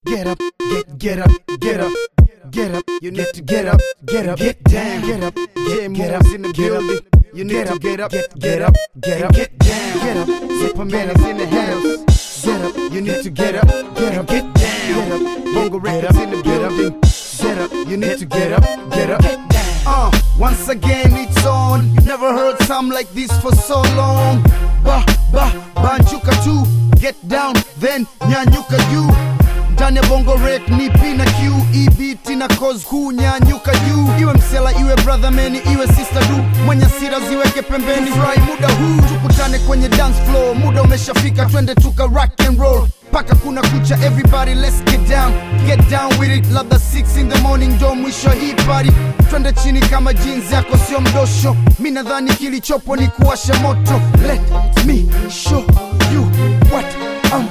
Get up, get up, get up, get up. You need to get up, get down, get up, get up in the building. You need to get up, get up, get down, get up. Superman is in the house. Get up, you need to get up, get down, get up. Bongo Records in the building. Get up, you need to get up, get down. Once again it's on. You never heard something like this for so long. Banjuka tu, get down, then nyanyuka juu. Ndani ya Bongo Rec ni P na Q, EBT na cause kunyanyuka juu. Iwe msela, iwe brother man, iwe sister du, mwenye sira ziweke pembeni. Fry muda huu, tukutane kwenye dance floor. Muda umeshafika, twende tuka rock and roll paka kuna kucha. Everybody let's get down with it. Labda 6 in the morning ndo mwisho hii party. Twende chini kama jeans yako sio mdosho. Mi nadhani kilichopo ni kuwasha moto. Let me show you what I'm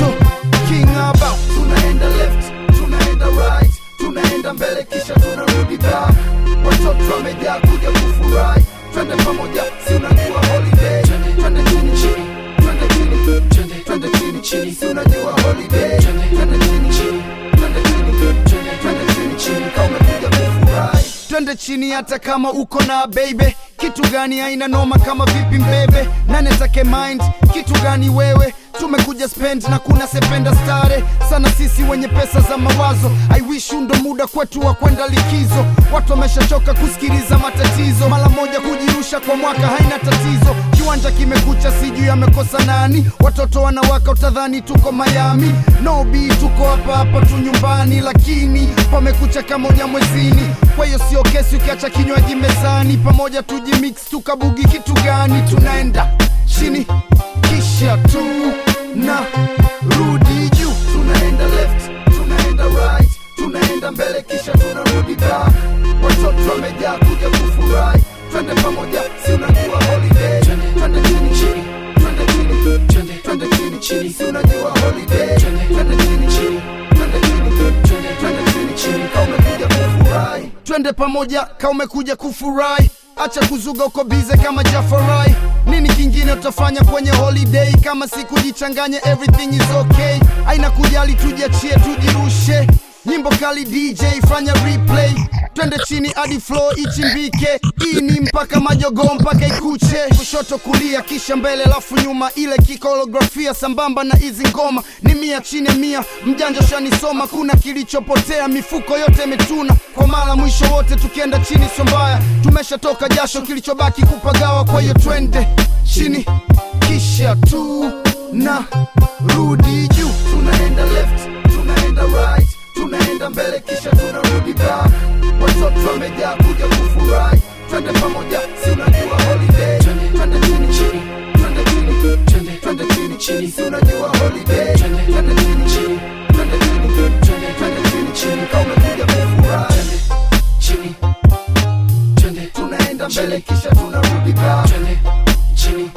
talking about. Tunaenda left, tunaenda right, tunaenda mbele kisha tunarudi back. Watoto wamejaa kuja kufurahi. Twende pamoja, si unajua holiday. Twende chini chini, twende chini, twende chini chini, si unajua holiday. Twende chini chini, twende chini, twende chini chini, kama umekuja kufurahi. Twende chini hata kama uko na baby. Kitu gani haina noma kama vipi mbebe? Nane take mind, kitu gani wewe? Tumekuja spend na kuna sependa stare sana sisi wenye pesa za mawazo. I wish ndo muda kwetu wa kwenda likizo. Watu wameshachoka kusikiliza matatizo. Mara moja kujirusha kwa mwaka haina tatizo. Kiwanja kimekucha sijui amekosa nani. Watoto wanawaka utadhani tuko Miami. No B tuko hapa tu nyumbani. Lakini pamekucha kama Nyamwezini. Kwa hiyo sio kesi ukiacha kinywaji mezani. Pamoja tujimix tukabugi kitu gani? Tunaenda chini kisha tu na rudi juu. Tunaenda left, tunaenda right, tunaenda mbele kisha tunarudi back. Watoto wamejaa kuja kufurahi. Twende pamoja, si unajua holiday. Twende chini chini, twende chini, twende chini chini, si unajua holiday. Twende chini chini, twende chini, twende chini chini, kama umekuja kufurahi. Twende pamoja kama umekuja kufurahi. Acha kuzuga uko bize kama Jafarai. Nini kingine utafanya kwenye holiday kama siku jichanganye, everything is okay. Aina kujali tujiachie tujirushe. Nyimbo kali DJ fanya replay. Twende chini hadi flow ichimbike. Hii ni mpaka majogo mpaka ikuche. Kushoto kulia kisha mbele lafu nyuma. Ile kikolografia sambamba na hizi ngoma. Ni 100 chini 100, mjanja shanisoma. Kuna kilichopotea, mifuko yote metuna. Kwa mara mwisho wote tukienda chini sio mbaya. Tumeshatoka jasho, kilichobaki kupagawa. Kwa hiyo twende chini kisha tu na rudi juu. Tunaenda left, tunaenda right, tunaenda mbele kisha tunarudi back. Watoto wamejaa kuja kufurahi. Twende pamoja, si unajua holiday. Twende chini chini, twende chini, twende chini chini, si unajua holiday. Twende chini chini, twende chini, twende chini chini, kama umekuja kufurahi. Chini, tunaenda mbele kisha tunarudi back. Chini,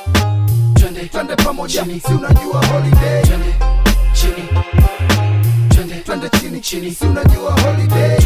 twende pamoja, si unajua holiday. Chini, twende chini chini, si unajua holiday.